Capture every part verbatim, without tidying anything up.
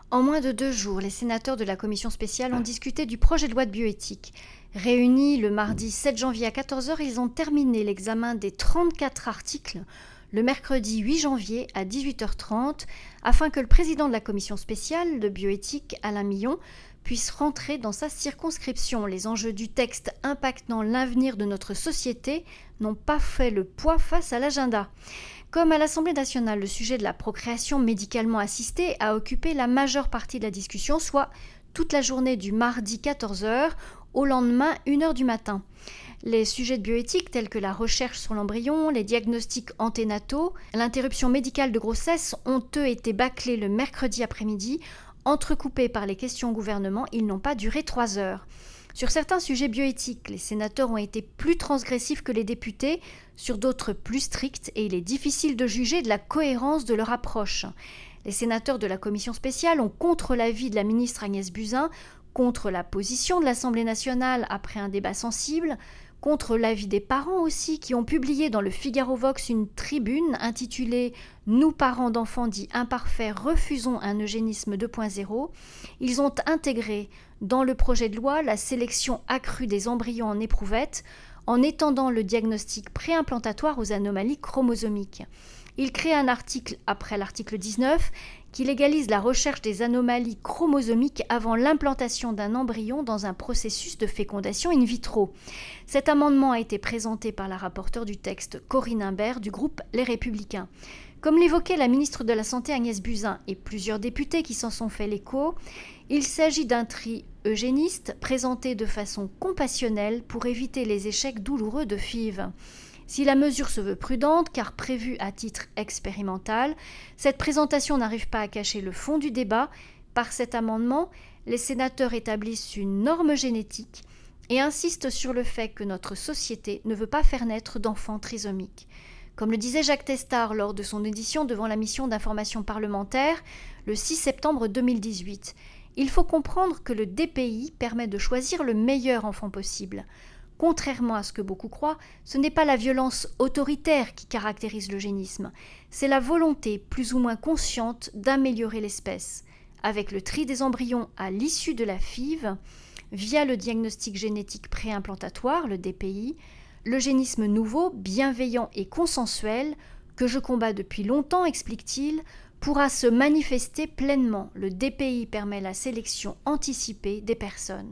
En moins de deux jours, les sénateurs de la commission spéciale ont discuté du projet de loi de bioéthique. Réunis le mardi sept janvier à quatorze heures, ils ont terminé l'examen des trente-quatre articles le mercredi huit janvier à dix-huit heures trente, afin que le président de la commission spéciale de bioéthique, Alain Millon, puisse rentrer dans sa circonscription. Les enjeux du texte impactant l'avenir de notre société n'ont pas fait le poids face à l'agenda. Comme à l'Assemblée nationale, le sujet de la procréation médicalement assistée a occupé la majeure partie de la discussion, soit toute la journée du mardi quatorze heures au lendemain une heure du matin. Les sujets de bioéthique tels que la recherche sur l'embryon, les diagnostics anténataux, l'interruption médicale de grossesse ont eux été bâclés le mercredi après-midi. Entrecoupés par les questions au gouvernement, ils n'ont pas duré trois heures. Sur certains sujets bioéthiques, les sénateurs ont été plus transgressifs que les députés, sur d'autres plus stricts, et il est difficile de juger de la cohérence de leur approche. Les sénateurs de la commission spéciale ont, contre l'avis de la ministre Agnès Buzyn, contre la position de l'Assemblée nationale après un débat sensible, contre l'avis des parents aussi, qui ont publié dans le Figaro Vox une tribune intitulée « Nous, parents d'enfants dits imparfaits, refusons un eugénisme deux point zéro ». Ils ont intégré dans le projet de loi la sélection accrue des embryons en éprouvette en étendant le diagnostic préimplantatoire aux anomalies chromosomiques. Il crée un article après l'article dix-neuf qui légalise la recherche des anomalies chromosomiques avant l'implantation d'un embryon dans un processus de fécondation in vitro. Cet amendement a été présenté par la rapporteure du texte, Corinne Imbert, du groupe Les Républicains. Comme l'évoquait la ministre de la Santé Agnès Buzyn et plusieurs députés qui s'en sont fait l'écho, il s'agit d'un tri eugéniste présenté de façon compassionnelle pour éviter les échecs douloureux de F I V. Si la mesure se veut prudente, car prévue à titre expérimental, cette présentation n'arrive pas à cacher le fond du débat. Par cet amendement, les sénateurs établissent une norme génétique et insistent sur le fait que notre société ne veut pas faire naître d'enfants trisomiques. Comme le disait Jacques Testard lors de son audition devant la mission d'information parlementaire le six septembre deux mille dix-huit, il faut comprendre que le D P I permet de choisir le meilleur enfant possible. Contrairement à ce que beaucoup croient, ce n'est pas la violence autoritaire qui caractérise l'eugénisme, c'est la volonté plus ou moins consciente d'améliorer l'espèce. Avec le tri des embryons à l'issue de la F I V, via le diagnostic génétique préimplantatoire, le D P I, l'eugénisme nouveau, bienveillant et consensuel, que je combats depuis longtemps, explique-t-il, pourra se manifester pleinement. Le D P I permet la sélection anticipée des personnes.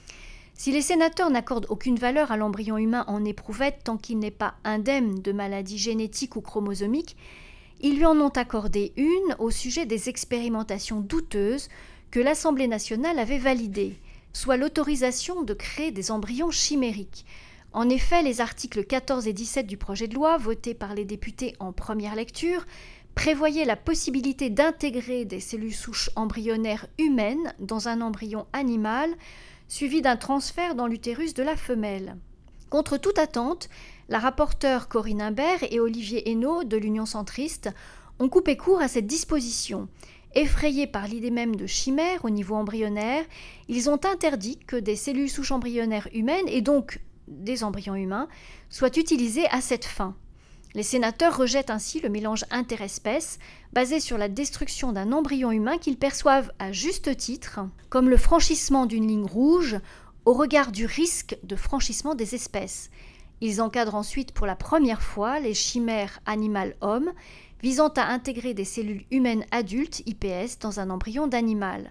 Si les sénateurs n'accordent aucune valeur à l'embryon humain en éprouvette tant qu'il n'est pas indemne de maladies génétiques ou chromosomiques, ils lui en ont accordé une au sujet des expérimentations douteuses que l'Assemblée nationale avait validées, soit l'autorisation de créer des embryons chimériques. En effet, les articles quatorze et dix-sept du projet de loi, votés par les députés en première lecture, prévoyaient la possibilité d'intégrer des cellules souches embryonnaires humaines dans un embryon animal, suivi d'un transfert dans l'utérus de la femelle. Contre toute attente, la rapporteure Corinne Imbert et Olivier Henno de l'Union centriste ont coupé court à cette disposition. Effrayés par l'idée même de chimère au niveau embryonnaire, ils ont interdit que des cellules souches embryonnaires humaines, et donc des embryons humains, soient utilisés à cette fin. Les sénateurs rejettent ainsi le mélange interespèces basé sur la destruction d'un embryon humain qu'ils perçoivent à juste titre comme le franchissement d'une ligne rouge au regard du risque de franchissement des espèces. Ils encadrent ensuite pour la première fois les chimères animal-homme visant à intégrer des cellules humaines adultes, I P S, dans un embryon d'animal.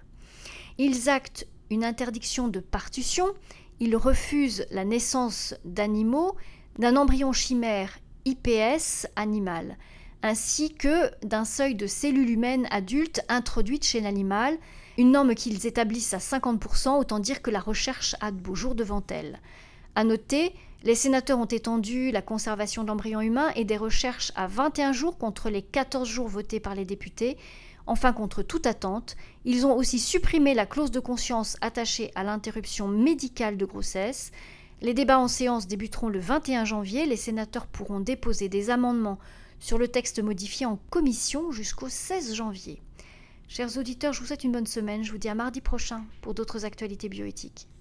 Ils actent une interdiction de partition, ils refusent la naissance d'animaux, d'un embryon chimère I P S animal, ainsi que d'un seuil de cellules humaines adultes introduites chez l'animal, une norme qu'ils établissent à cinquante pour cent, autant dire que la recherche a de beaux jours devant elle. À noter, les sénateurs ont étendu la conservation d'embryons humains et des recherches à vingt et un jours contre les quatorze jours votés par les députés. Enfin, contre toute attente, ils ont aussi supprimé la clause de conscience attachée à l'interruption médicale de grossesse. Les débats en séance débuteront le vingt et un janvier. Les sénateurs pourront déposer des amendements sur le texte modifié en commission jusqu'au seize janvier. Chers auditeurs, je vous souhaite une bonne semaine. Je vous dis à mardi prochain pour d'autres actualités bioéthiques.